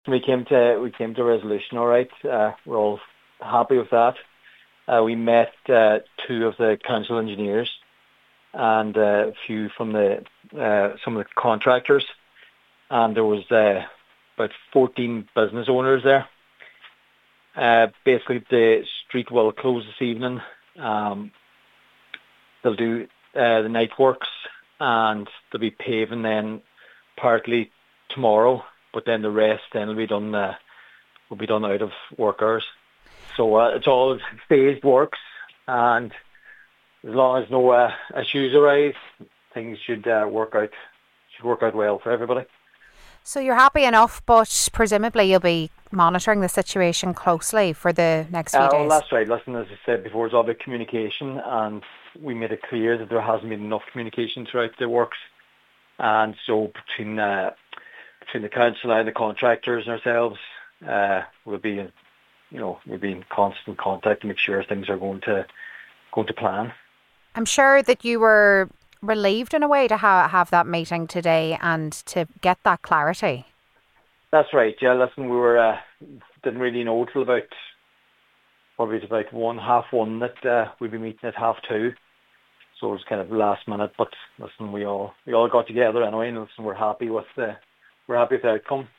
We came to a resolution. All right, we're all happy with that. We met two of the council engineers and a few from the some of the contractors, and there was about 14 business owners there. Basically, the street will close this evening. They'll do the night works, and they'll be paving then partly tomorrow, but then the rest then will be done out of work hours. So it's all phased works, and as long as no issues arise, things should work out well for everybody. So you're happy enough, but presumably you'll be monitoring the situation closely for the next few days. Well, that's right. Listen, as I said before, it's all about communication, and we made it clear that there hasn't been enough communication throughout the works, and so between the council and the contractors and ourselves, we'll be in constant contact to make sure things are going to plan. I'm sure that you were relieved in a way to have that meeting today and to get that clarity. That's right. Yeah, listen, we were didn't really know till about 1:30 that we'd be meeting at 2:30. So it was kind of last minute, but listen, we all got together anyway, and listen, we're happy with the outcome.